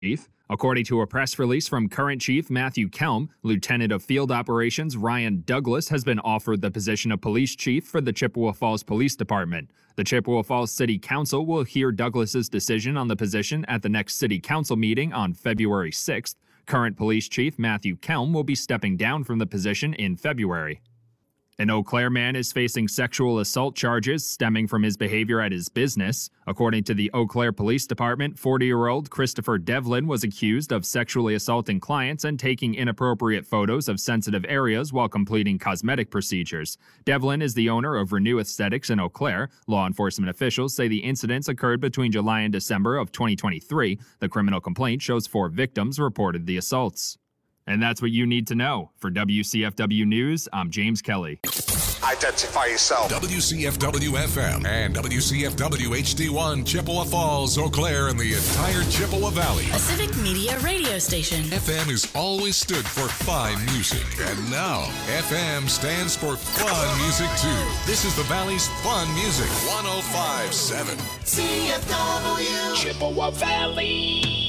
Chief. According to a press release from current Chief Matthew Kelm, Lieutenant of Field Operations Ryan Douglas has been offered the position of Police Chief for the Chippewa Falls Police Department. The Chippewa Falls City Council will hear Douglas's decision on the position at the next City Council meeting on February 6th. Current Police Chief Matthew Kelm will be stepping down from the position in February. An Eau Claire man is facing sexual assault charges stemming from his behavior at his business. According to the Eau Claire Police Department, 40-year-old Christopher Devlin was accused of sexually assaulting clients and taking inappropriate photos of sensitive areas while completing cosmetic procedures. Devlin is the owner of Renew Aesthetics in Eau Claire. Law enforcement officials say the incidents occurred between July and December of 2023. The criminal complaint shows 4 victims reported the assaults. And that's what you need to know. For WCFW News, I'm James Kelly. Identify yourself. WCFW-FM and WCFW-HD1, Chippewa Falls, Eau Claire, and the entire Chippewa Valley. A civic media radio station. FM has always stood for fine music. And now, FM stands for fun music, too. This is the Valley's fun music. 105.7. CFW. Chippewa Valley.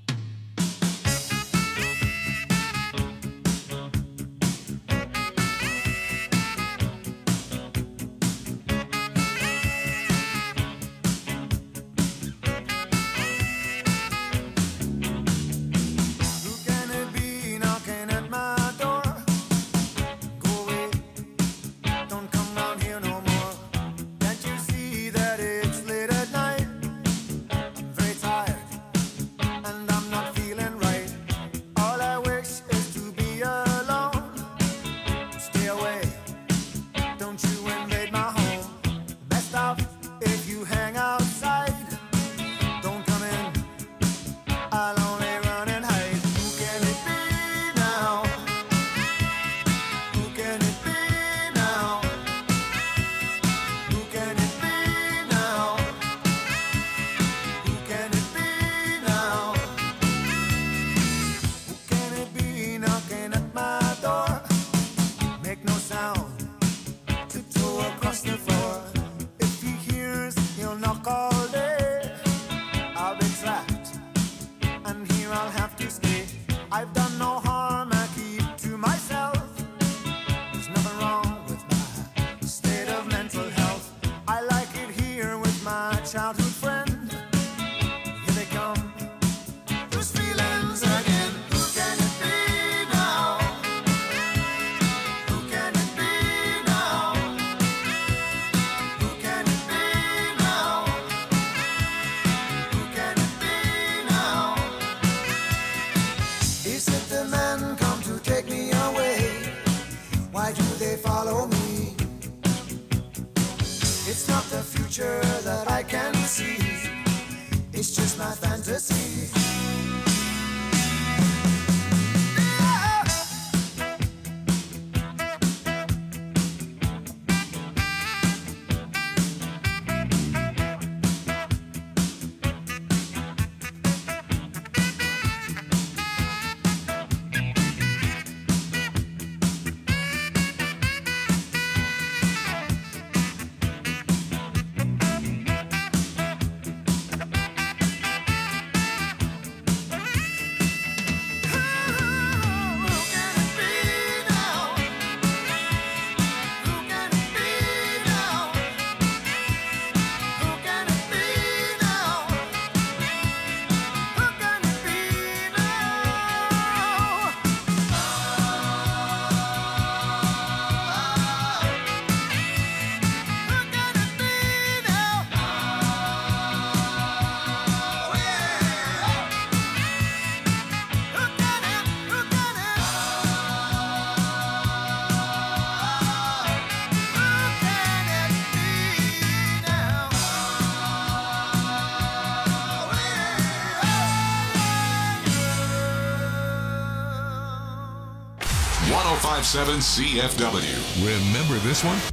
CFW. Remember this one?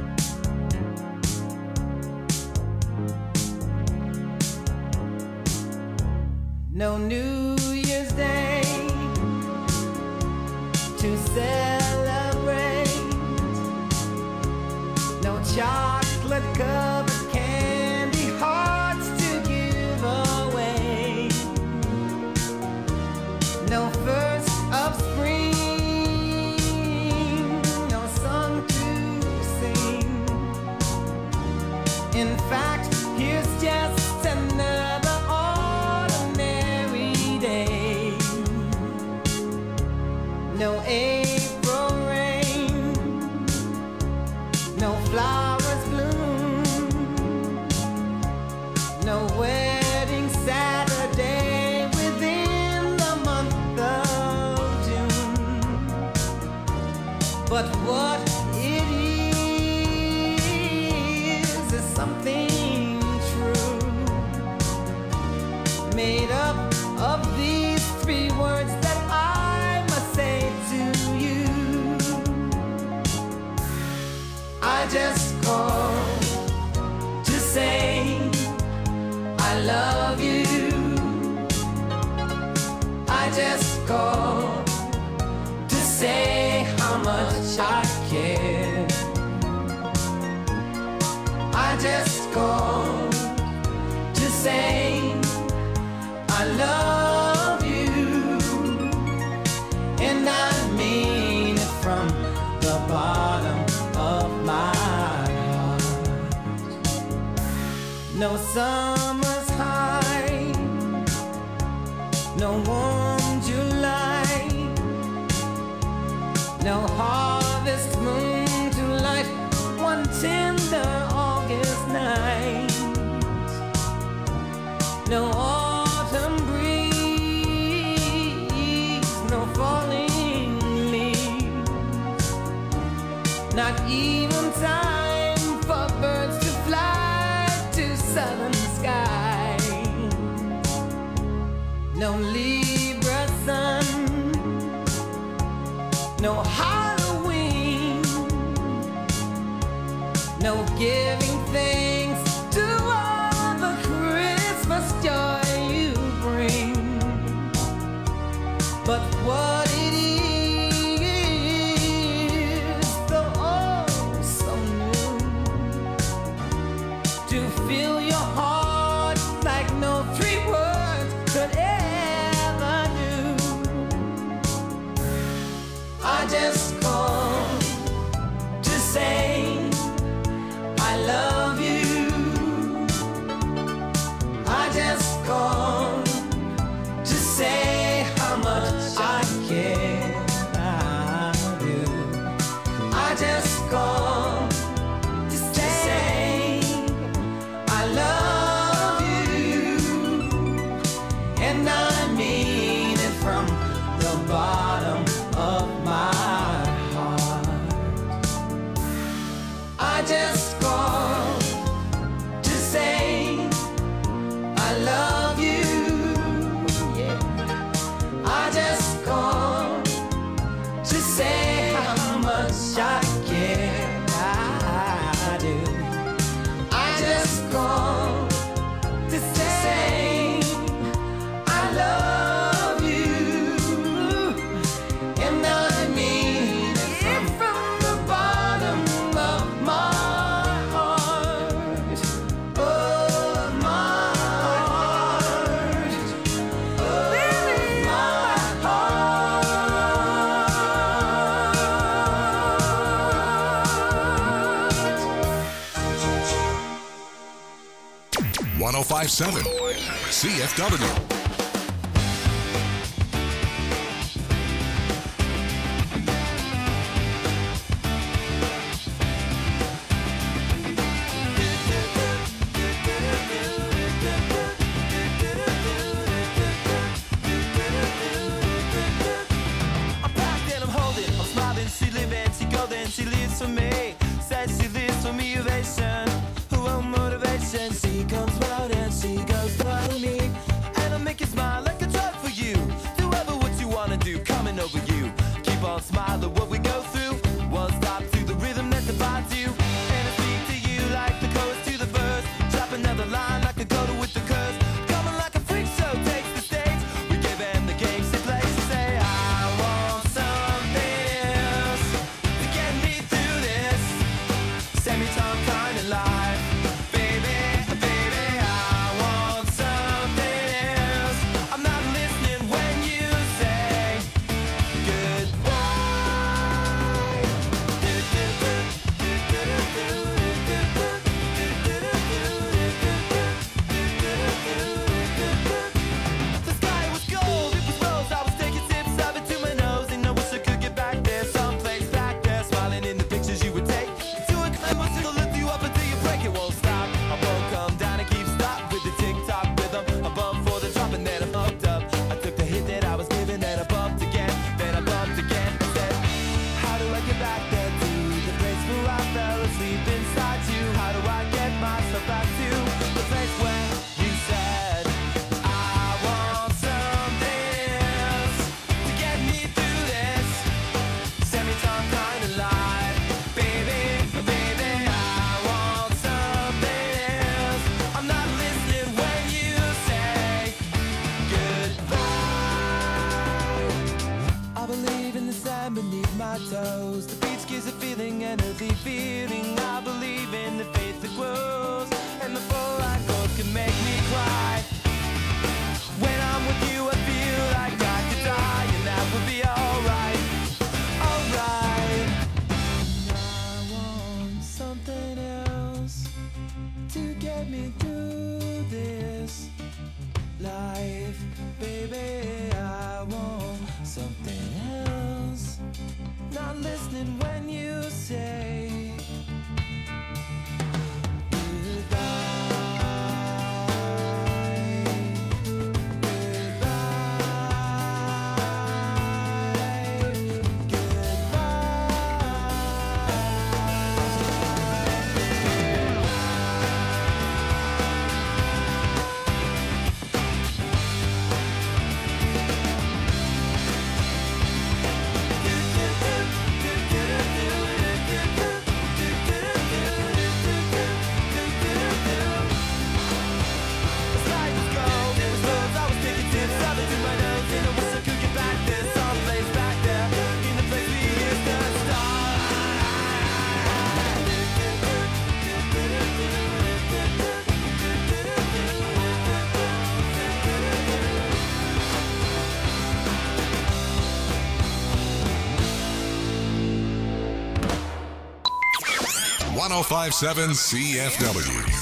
No New Year's Day to celebrate. No chocolate covered candy hearts to give away. no first of spring, no song to sing. In fact, here's just another ordinary day. No April rain, no flowers bloom, no wedding Saturday within the month of June. But what it is something true, made up of these three words that I must say to you. I just called to say I love you. I just called to say how much I care. I just called to say I love you, and I mean it from the bottom of my heart. No summer's high, no warm July, no harvest moon to light one tender August night, no autumn breeze, no falling leaves, not even time for birds to fly to southern skies, no Libra sun, no Halloween, no giving thanks to all the Christmas joy you bring. But what it is, though oh so new, to fill your heart like no three words could ever do. I just called to say I love you. I just called to say how much I care. I do. I just called to say I love you, and I mean it from the bottom of my heart. I just called to say I love you. Yeah. I just called to say how much I care. I do. I just called to say I love you, and I mean it from the bottom of my heart. Oh, my heart. Oh, my heart. 1057 CFW. I'm packed and I'm holding, I'm smiling, she living, she golden, she lives for me. Says she lives for me, ovation, her own motivation. She comes round and she goes through me, and I make you smile like a drug for you. Do ever what you wanna do, coming over you. Keep on smiling what we go through. One stop to the rhythm that defines you, and I speak to you like the chorus to the verse. Drop another line like a coda with the curse. Coming like a freak show takes the stage. We give them the game she plays. She say I want something else to get me through this semi-time kind of life. Baby, baby, I want something else. I'm not listening when you say my toes. The beach gives a feeling, an earthy feeling. I believe in the faith that grows, and the full-light gold can make me cry. When I'm with you, I feel like I could die, and that would be alright, alright. I want something else to get me through this life, baby. I want something else. Not listening when you say .105.7 CFW.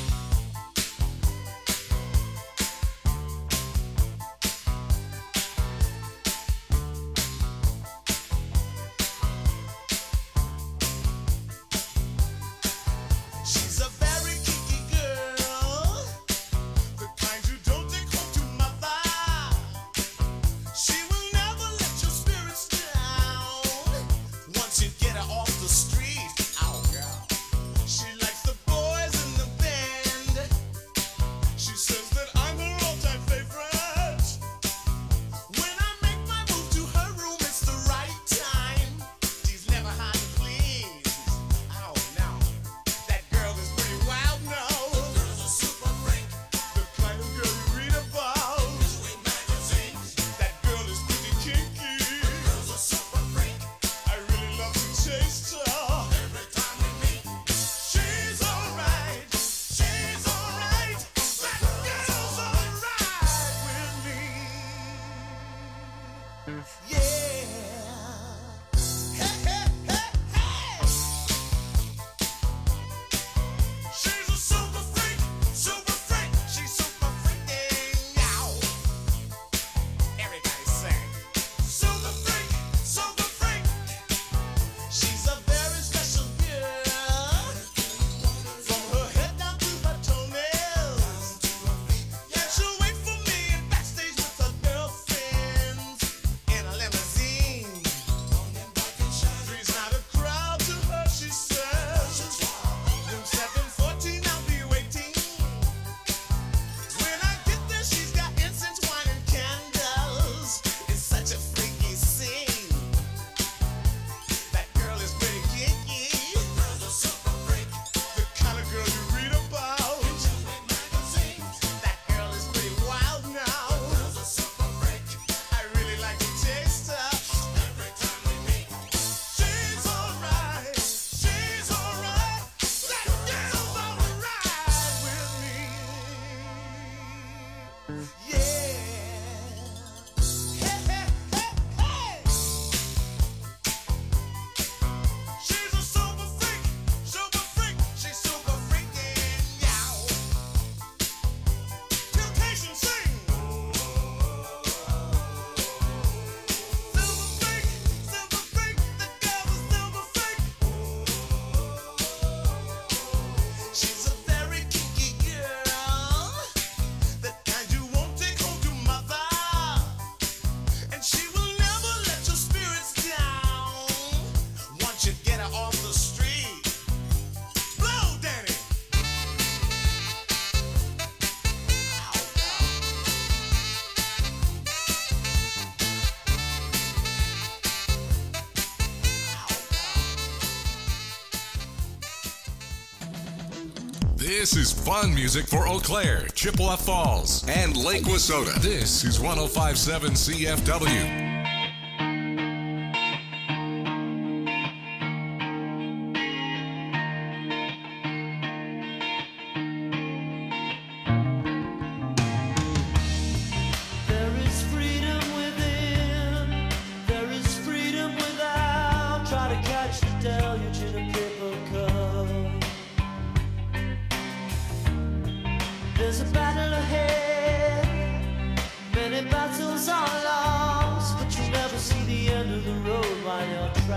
This is fun music for Eau Claire, Chippewa Falls, and Lake Wissota. This is 105.7 CFW.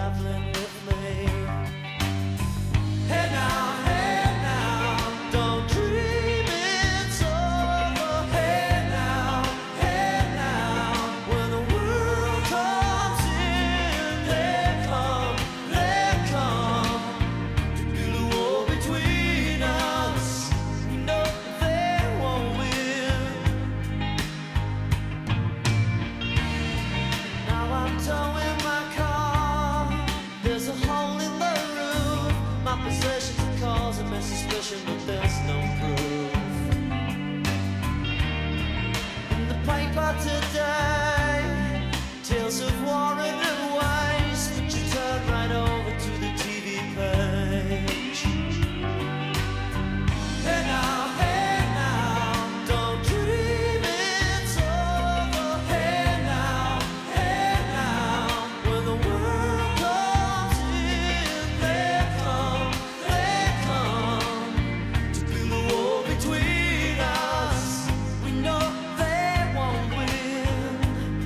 traveling with me. Hey now, don't dream it's over. Hey now, when the world comes in, they come to build a wall between us. We know they won't win. Now I'm towing my car. There's a hole in the roof. My possessions are causing me suspicion, but there's no proof. In the paper today, tales of war and waste, but you turn right over to the TV page. Hey now, don't dream it's over. Hey now, when the world comes in, they come to build a wall between us. We know they won't win.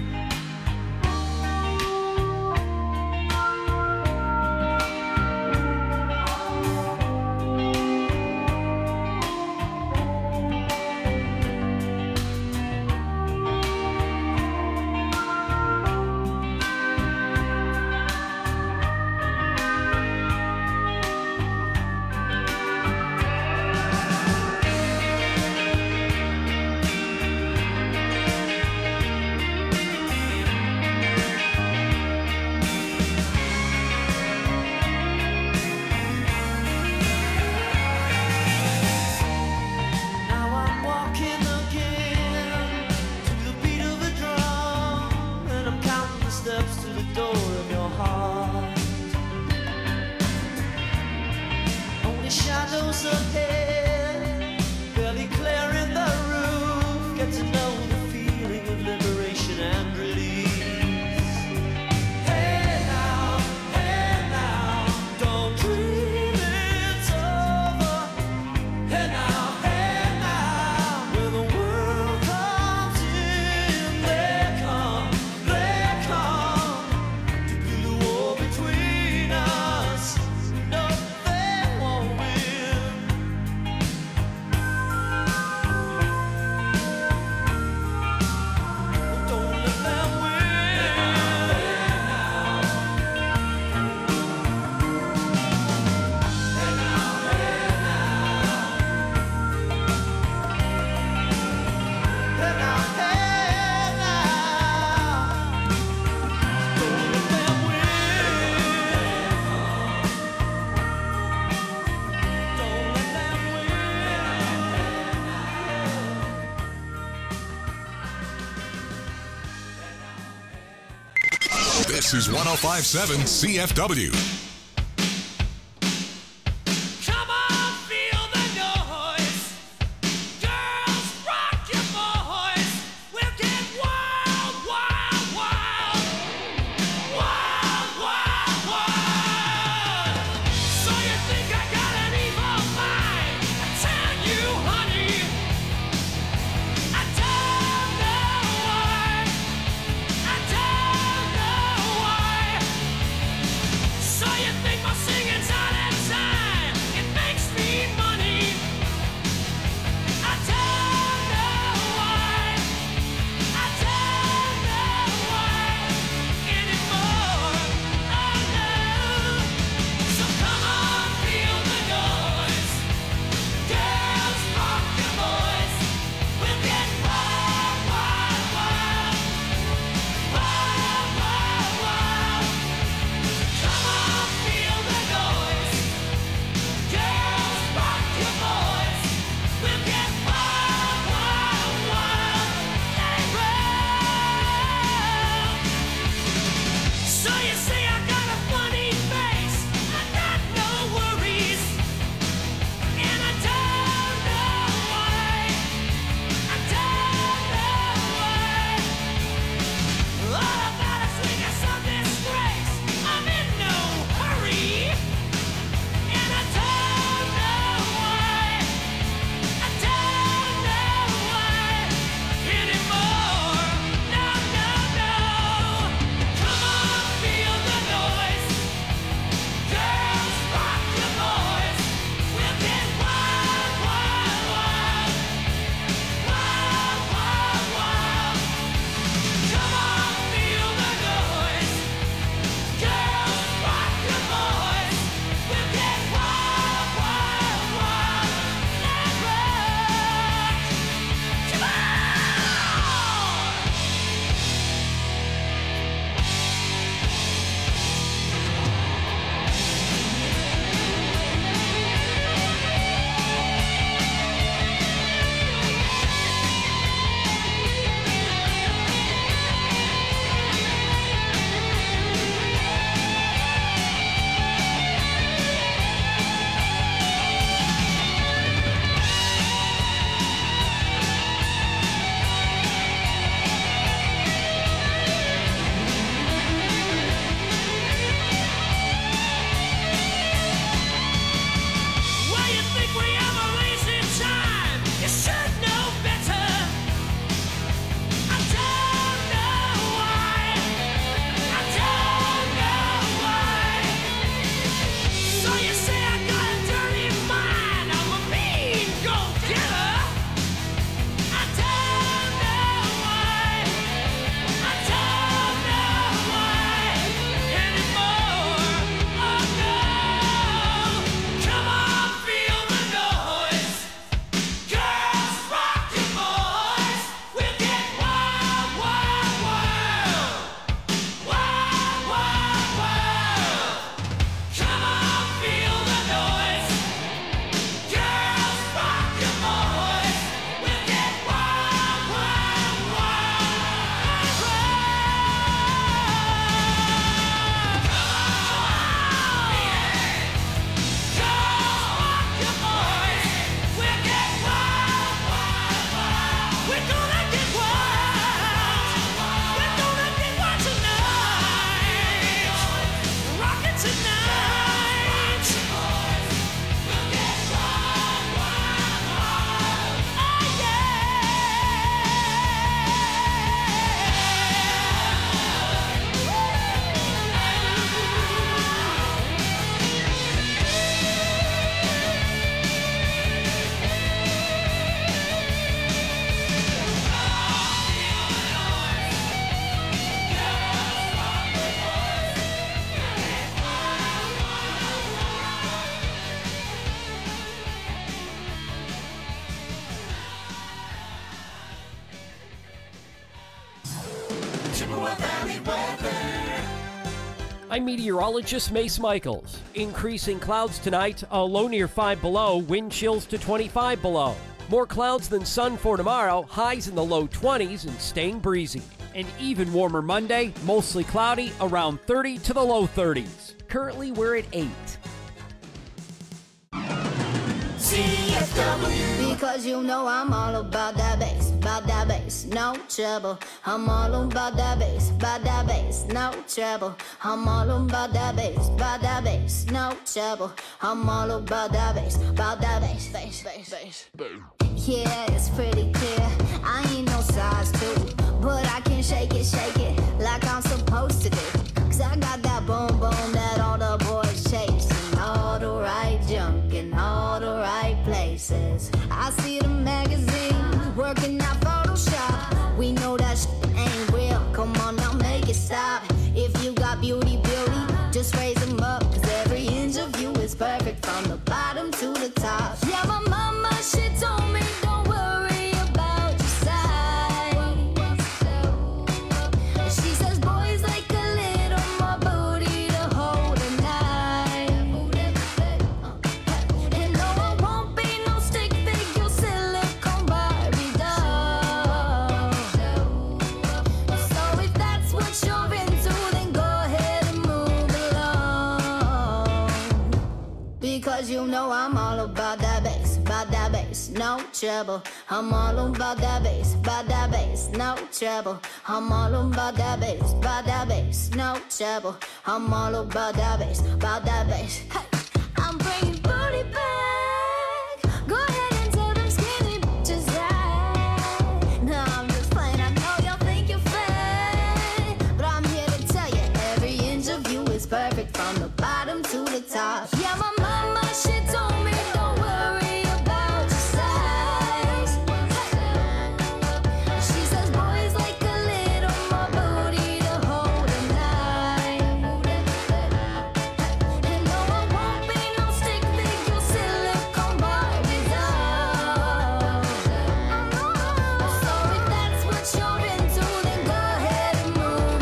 Now I'm walking again to the beat of a drum, and I'm counting the steps to the door of your heart. Only shadows ahead, barely clearing the roof. Get to know the feeling of liberation and release. Hey now, don't dream it's over. Hey now, when the world comes in, they come to build a wall between us. No, they won't win. Don't let them win. Hey now, don't let them win. Don't let them win. This is 105.7 CFW. Come on, feel the noise. Girls, rock your voice. We'll get wild, wild, wild. Wild, wild, wild. So you think I got an evil mind? I tell you, honey, I don't know why. I don't know why. So Chippewa Valley weather. I'm meteorologist Mace Michaels. Increasing clouds tonight, a low near 5 below, wind chills to 25 below. More clouds than sun for tomorrow, highs in the low 20s and staying breezy. An even warmer Monday, mostly cloudy, around 30 to the low 30s. Currently, we're at 8. CFW. Because you know I'm all about that bass, no trouble. I'm all about that bass, no trouble. I'm all about that bass, no trouble. I'm all about that bass, bass. Yeah, it's pretty clear. I ain't no size 2, but I can shake it like I'm supposed to do. 'Cause I got that boom boom that all the boys chase, and all the right junk in all the right places. I see the magazines working out Photoshop. We know that shit ain't real. Come on now, make it stop. If you got beauty, just raise them up. 'Cause every inch of you is perfect from the bottom to the top. Yeah, my mama, she told me don't worry about your size. She says boys like a little more booty to hold a knife. And no, I won't be no stick figure silicone Barbie doll. So if that's what you're into, then go ahead and move along. Because you know I'm all about that bass, no trouble. I'm all about that bass, no trouble. I'm all about that bass, no trouble. I'm all about that bass, Hey, I'm bringing booty back. Go ahead and tell them skinny bitches that. No, I'm just playing. I know y'all think you're fat, but I'm here to tell you every inch of you is perfect from the bottom to the top. Yeah, my mama, she told me don't worry about your size. She says boys like a little more booty to hold a knife. And no, I won't be no stick figure silicone Barbie doll. So if that's what you're into, then go ahead and move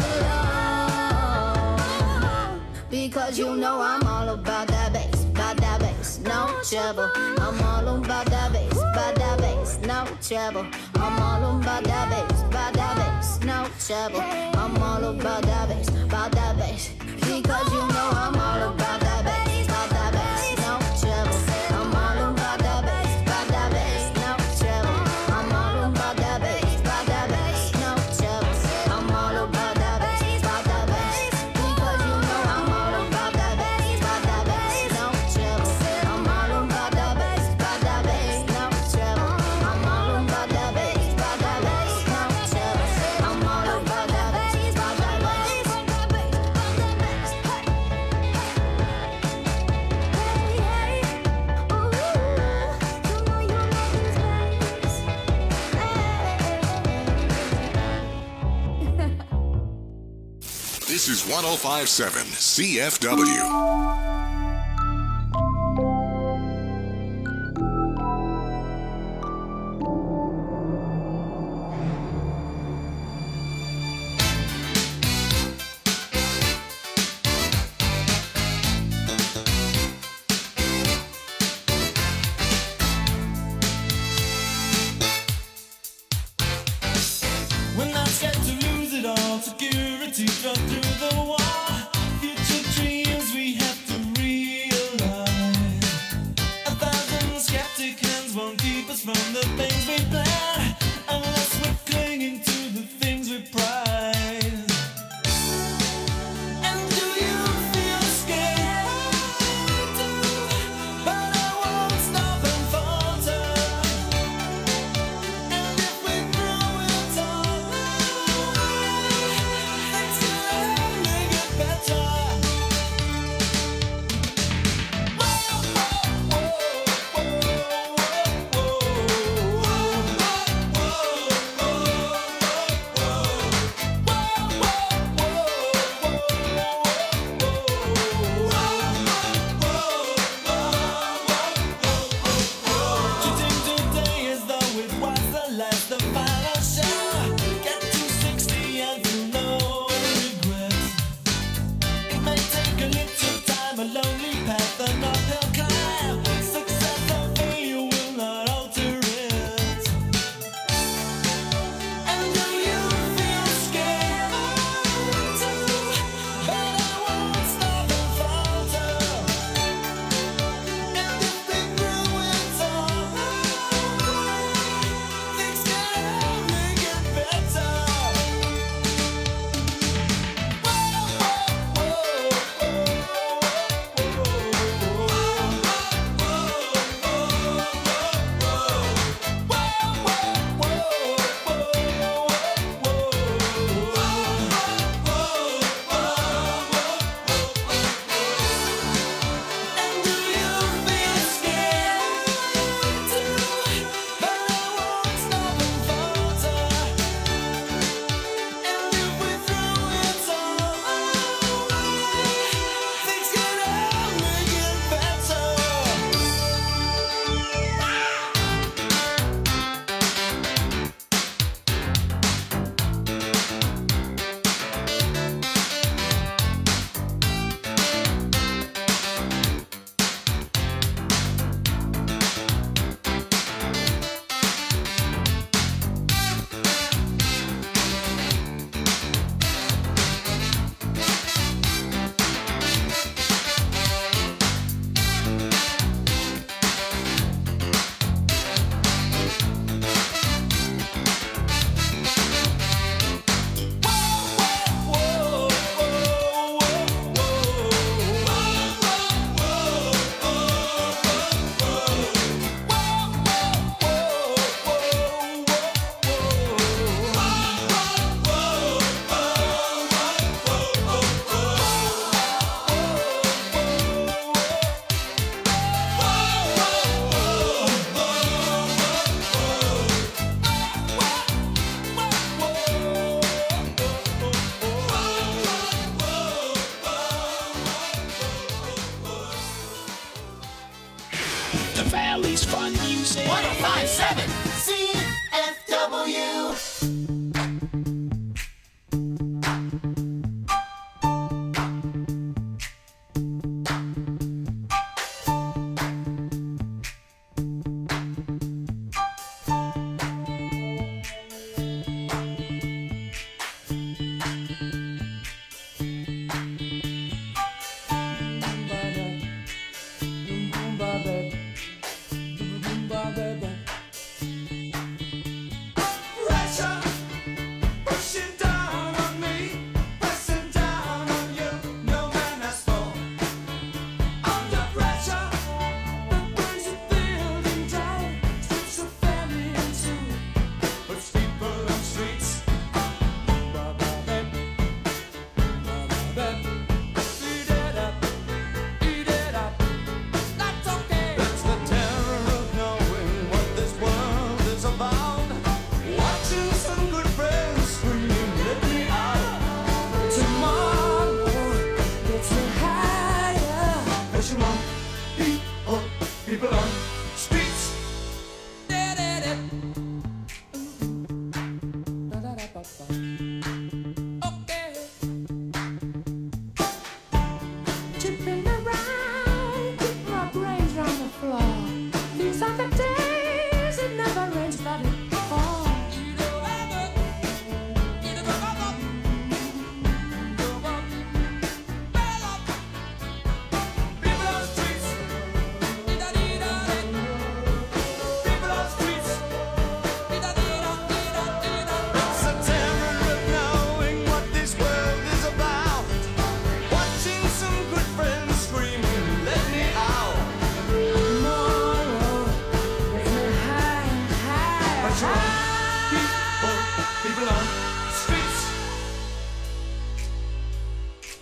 along. Because you know I'm all about that bass, no trouble. I'm all about that bass, no trouble. I'm all about that bass, no trouble. I'm all about that bass, because you know I'm all about that bass, no trouble. I'm all about that bass, no trouble. I'm all about that bass, no trouble. I'm all about that bass, because you know I'm all about that bass, no trouble. I'm all about that bass, no trouble. I'm all about that bass, no trouble. I'm all about that bass, This is 105.7 CFW. We're not scared to lose it all. Security drunk through the wall. Future dreams we have to realize. 1,000 skeptic hands won't keep us from the things we plan, unless we're clinging to the things we prize. And do you feel scared? But I won't stop and falter. And if we grow in tall, things will only get better. Whoa, whoa, whoa, whoa, whoa.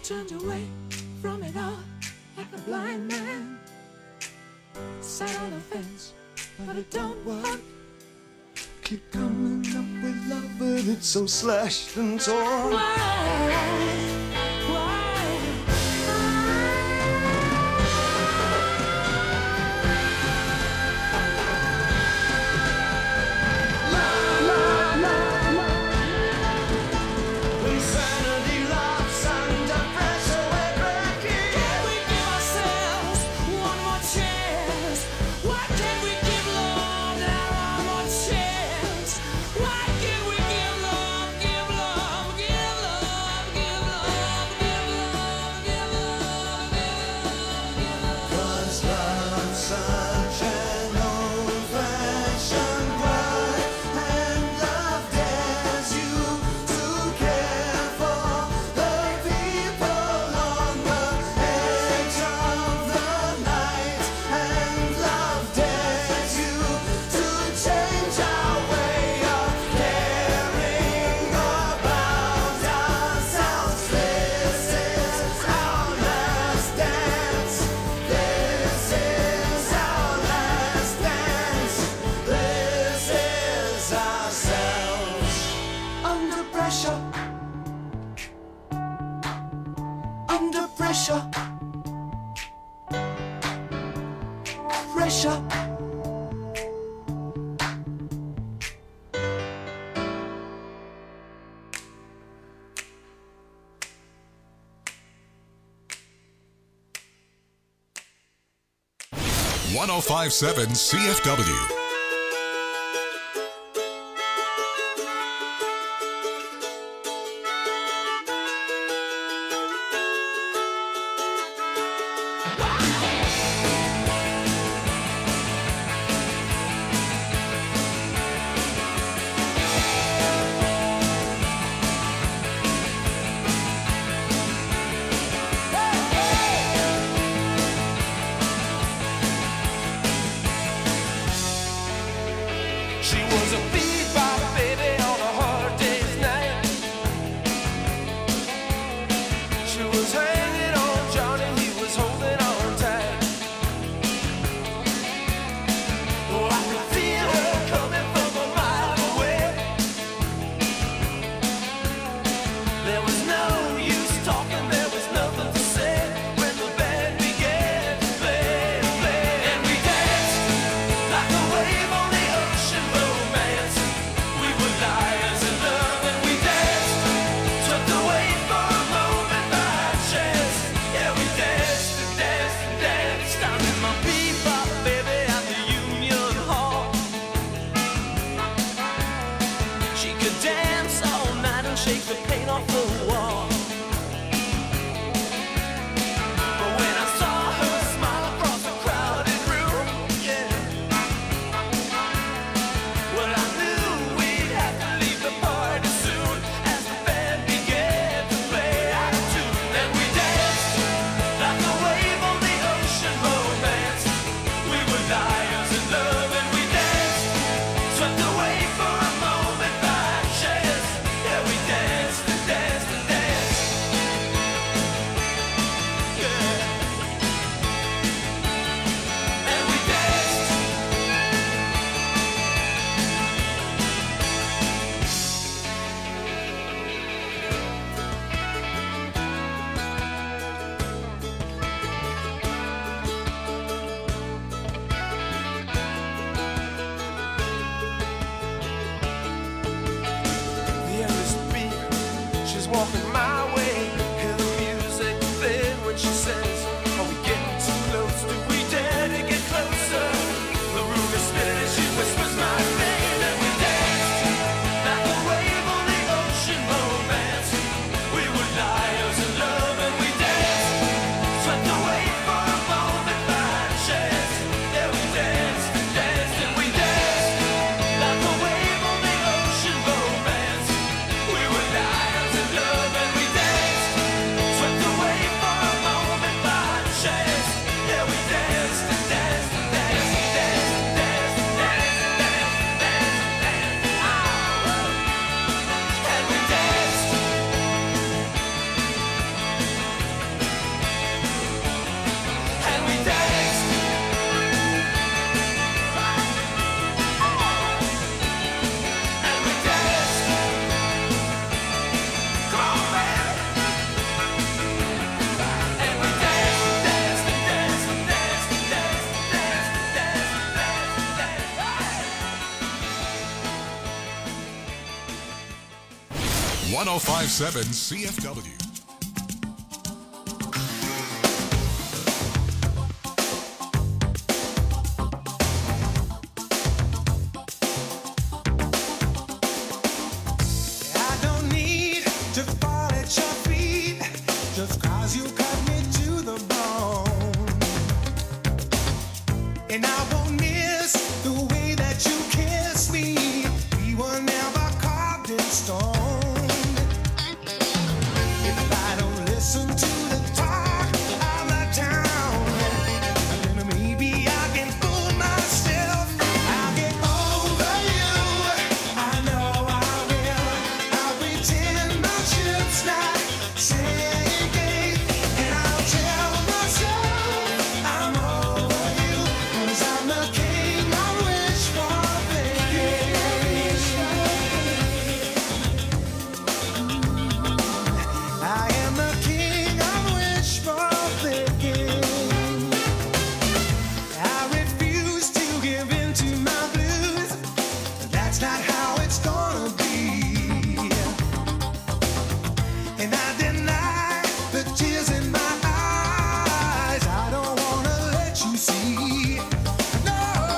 turned away from it all like a blind man. Sat on the fence, but it don't work. Keep coming up with love, but it's so slashed and torn. Why? Pressure. 1057 CFW. We were liars in love and we danced. 1057 CFW. I don't need to fall at your feet just 'cause you cut me to the bone. And I won't miss the way that you kiss me. We were never carved in stone. If I don't listen to the talk of the town, then maybe I can fool myself. I'll get over you. I know I will. I'll pretend my ship's not sinking, and I'll tell myself I'm over you, 'cause I'm the king I wish for thinking. I am the king I wish for thinking. I refuse to give in to my blues. That's not how it's gonna be. And I deny the tears in my eyes. I don't wanna let you see, no,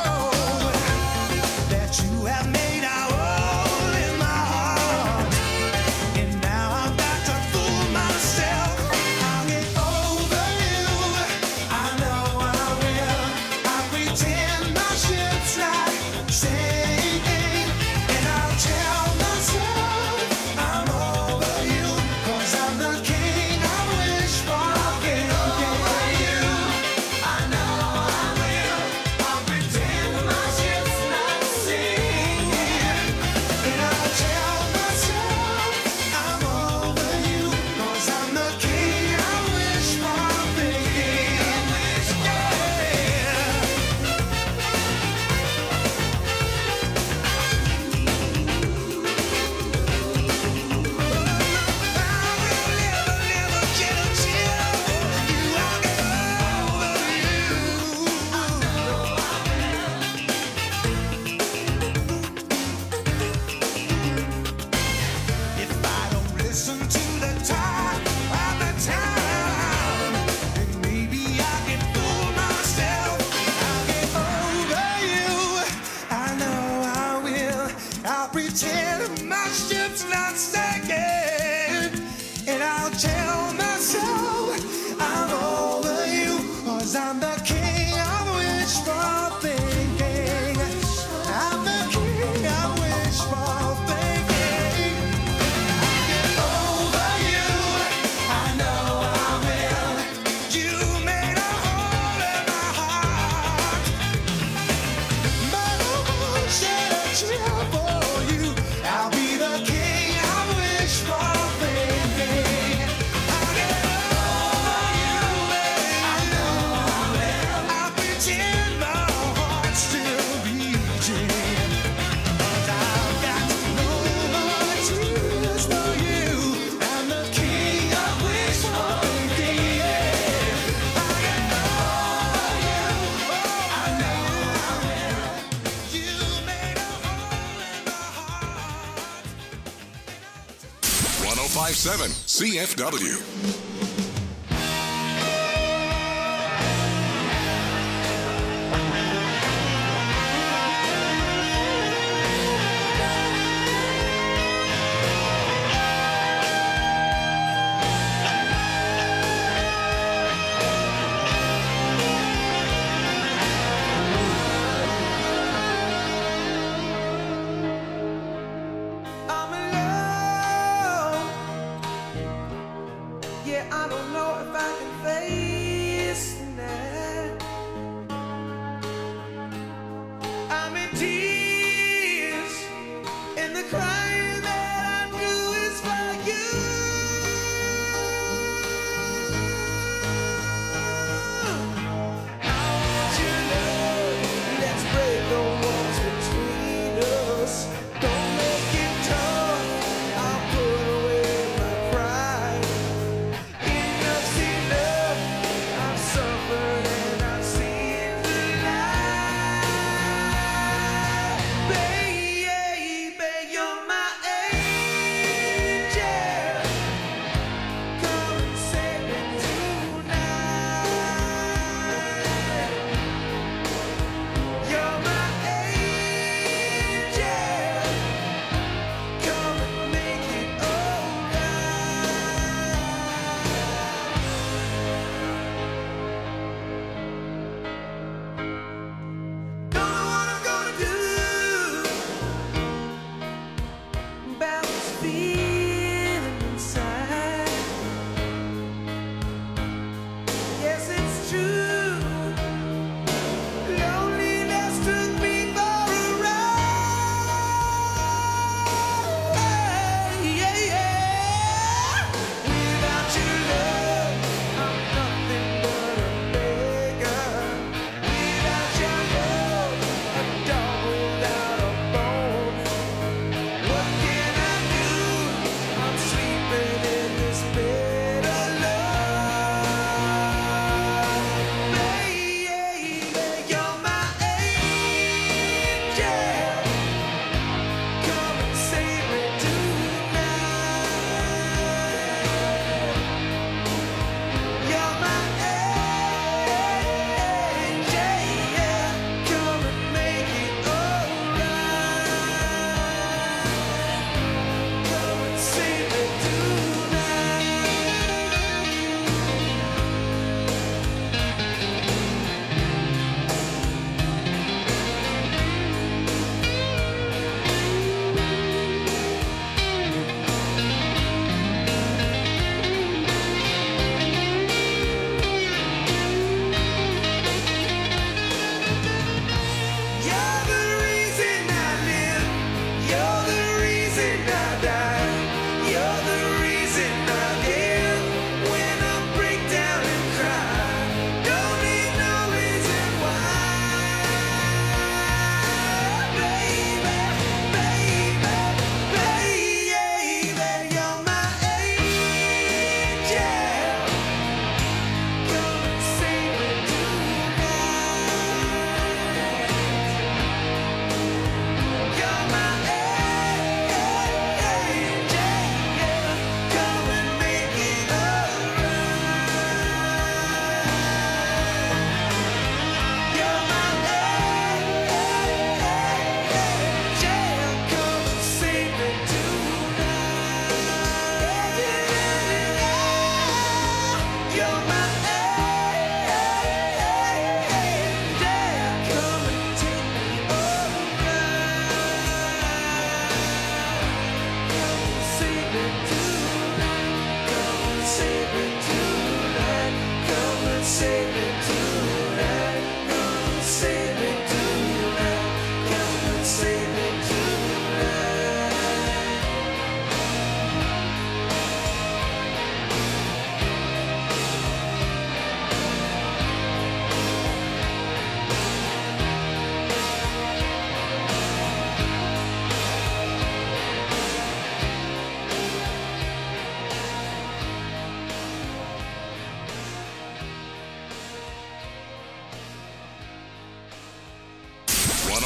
that you have made a hole in my heart. And now I've got to fool myself. I'll get over you. I know I will. I'll pretend my ship's not sinking, and I'll tell myself I'm over you, 'cause I'm the king I wish for thinking. I know I will. I'll pretend my ship's not sinking, and I'll tell myself I'm over you, 'cause I'm the king I wish for thinking. If I don't listen to the talk of the town, then maybe I can fool myself. I'll get over you. I know I will. I'll pretend my ship's not sinking, and I'll tell myself I'm over you, 'cause I'm the king I wish for thinking. I'm the king I wish for thinking. Over you, I know I will. You made a hole in my heart. My love shed a tear for you. I'll be the king I wish for thinking. I'll get over you, I know I will. I'll pretend my heart's still beating, 'cause I've got no more tears for you. I'm the king I wish for thinking. I'll get over you, I know I will. You made a hole in my heart. 1057 CFW. I'm alone. Yeah, I don't know if I can face the night. I'm in tears, and the crying that I do is for you. I want your love. Let's break the walls between us. Don't make it tough. I'll put away my pride. Enough's enough.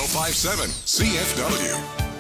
1057 CFW.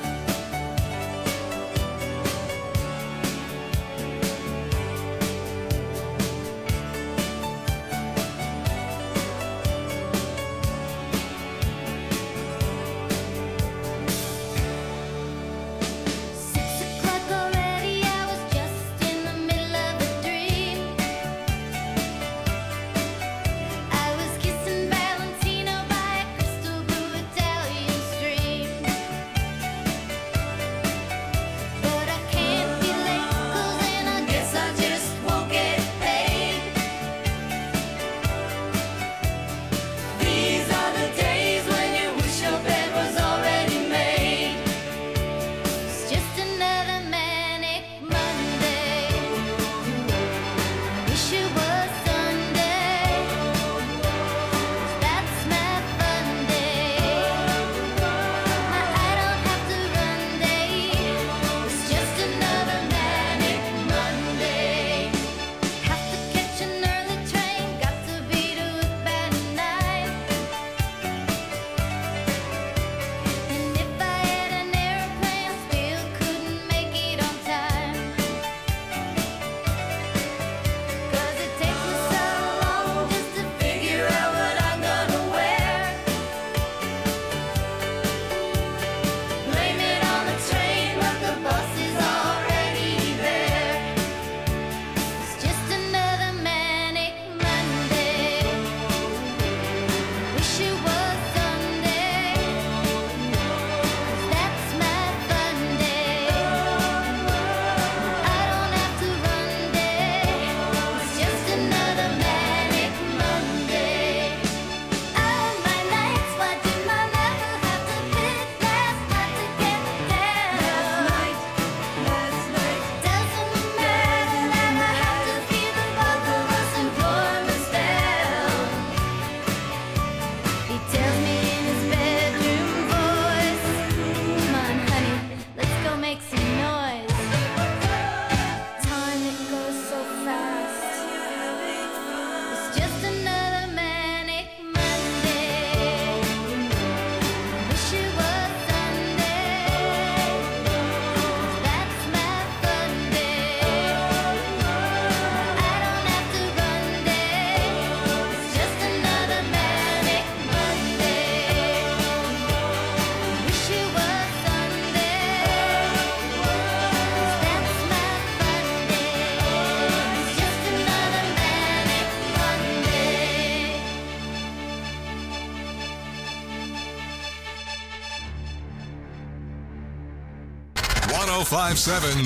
.1057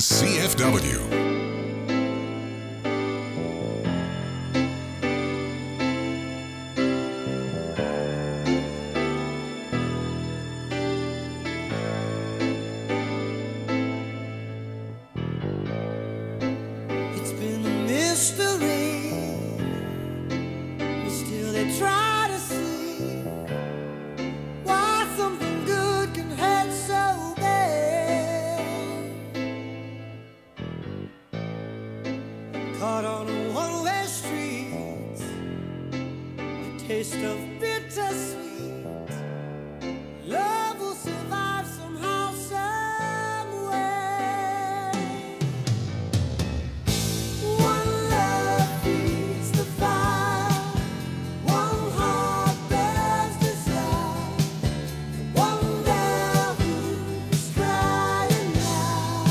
CFW. Caught on a one-way street, the taste of bittersweet. Love will survive somehow, some way. One love feeds the fire, one heart bears desire, one love who's crying now.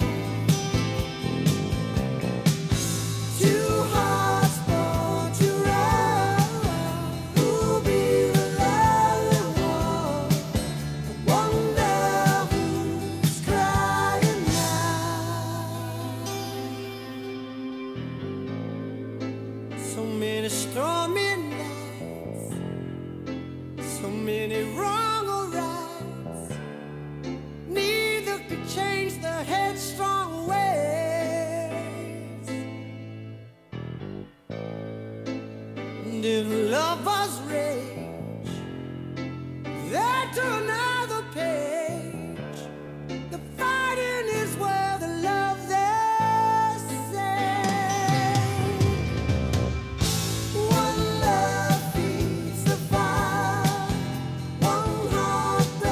Two hearts born to run, who'll be the lonely one? One love who's crying now. So many stormy nights, so many wrong or rights. Neither could change the headstrong ways. And if lovers rage, they turn another page. The fighting is where the love they say. One love feeds the fire, one heart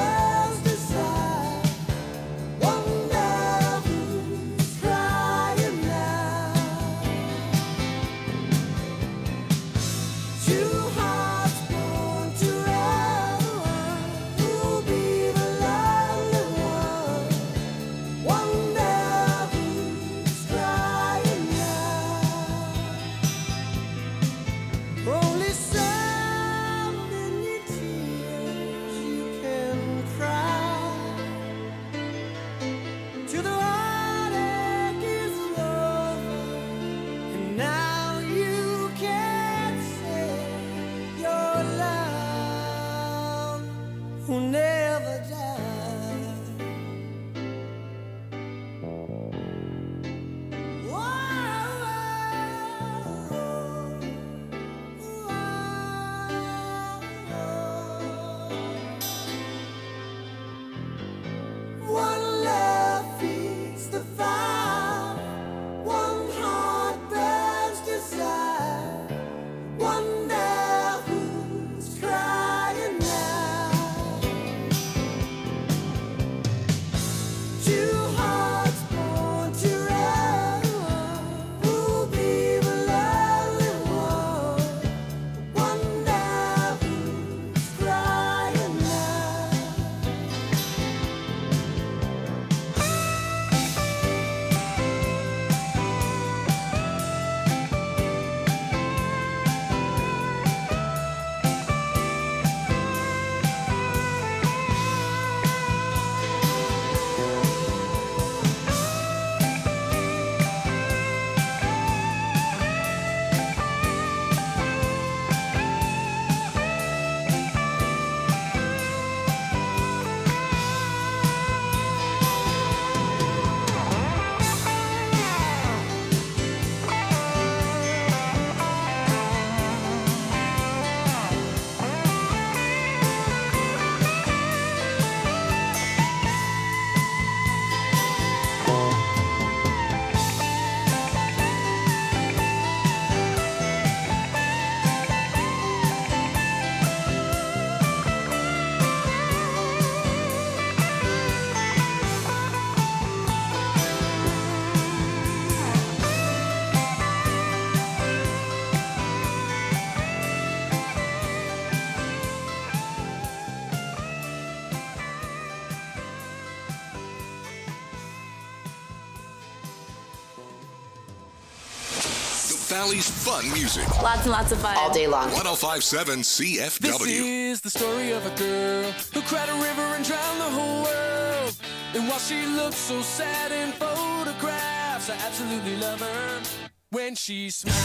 Valley's fun music. Lots and lots of fun. All day long. 105.7 CFW. This is the story of a girl who cried a river and drowned the whole world. And while she looks so sad in photographs, I absolutely love her when she smiles.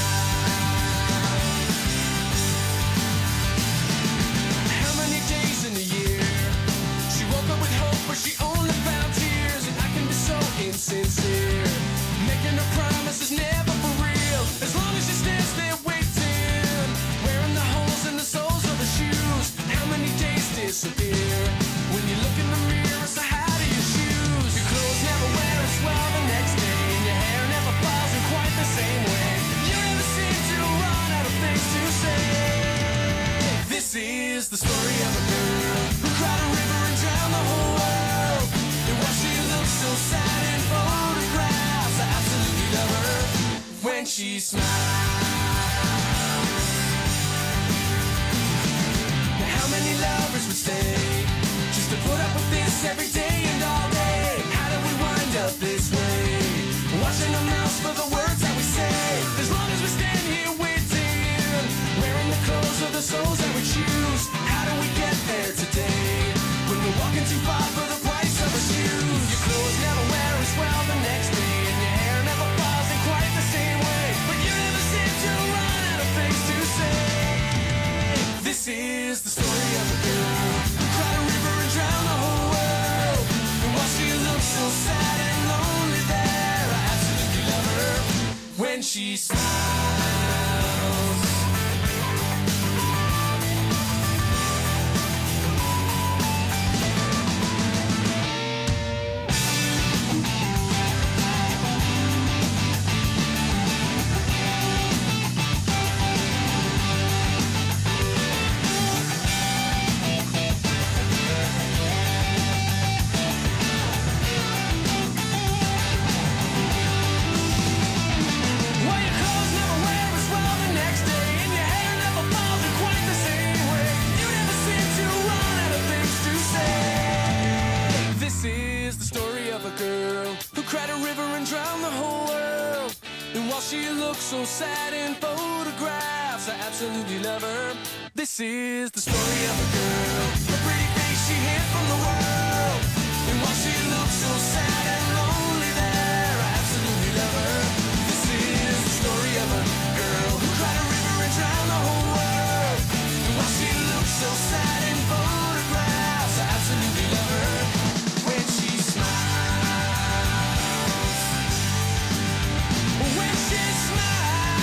How many days in a year she woke up with hope, but she only found tears? And I can be so insincere, making her promises never for real. As long as she stands there waiting, wearing the holes in the soles of her shoes. How many days disappear when you look in the mirror? So how do your shoes? Your clothes never wear as well the next day, and your hair never falls in quite the same way. You never seem to run out of things to say. This is the story of a girl who cried a river and drowned the whole world. And while she looks so sad in photographs, I absolutely love her when she smiles. Now how many lovers would stay just to put up with this every day and all day? How did we wind up this way? Watching our mouths for the words that we say. As long as we stand here waiting, wearing the clothes of the souls that we choose. How do we get there today when we're walking too far for the price of our shoes? Your clothes never wear as well the next day, and your hair never falls in quite the same way. But you never seem to run out of things to say. This is the story of a girl who cried a river and drowned the whole world. And while she looks so sad and lonely there, I absolutely love her when she smiles. Well, your clothes never wear as well the next day, and your hair never falls in quite the same way. You never seem to run out of things to say. This is the story of a girl who cried a river and drowned the whole world. And while she looks so sad in photographs, I absolutely love her. This is the story of a girl, a pretty face she hid from the world. And while she looks so sad and lonely there, I absolutely love her. This is the story of a girl who cried a river and drowned the whole world. And while she looks so sad in photographs, I absolutely love her when she smiles. When she smiles.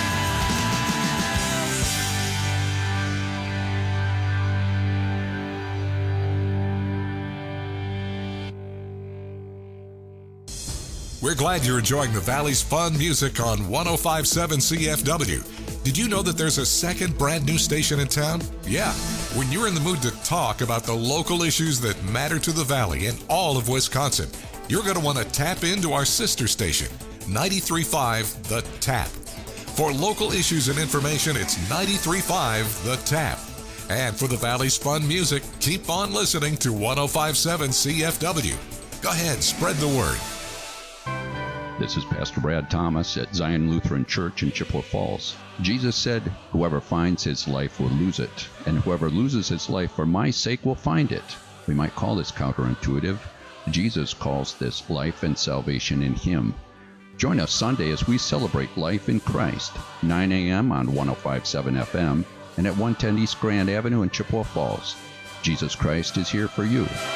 We're glad you're enjoying the Valley's fun music on 105.7 CFW. Did you know that there's a second brand new station in town? Yeah, when you're in the mood to talk about the local issues that matter to the Valley and all of Wisconsin, you're going to want to tap into our sister station, 93.5 The Tap. For local issues and information, it's 93.5 The Tap. And for the Valley's fun music, keep on listening to 105.7 CFW. Go ahead, spread the word. This is Pastor Brad Thomas at Zion Lutheran Church in Chippewa Falls. Jesus said, "Whoever finds his life will lose it, and whoever loses his life for my sake will find it." We might call this counterintuitive. Jesus calls this life and salvation in him. Join us Sunday as we celebrate life in Christ, 9 a.m. on 105.7 FM and at 110 East Grand Avenue in Chippewa Falls. Jesus Christ is here for you.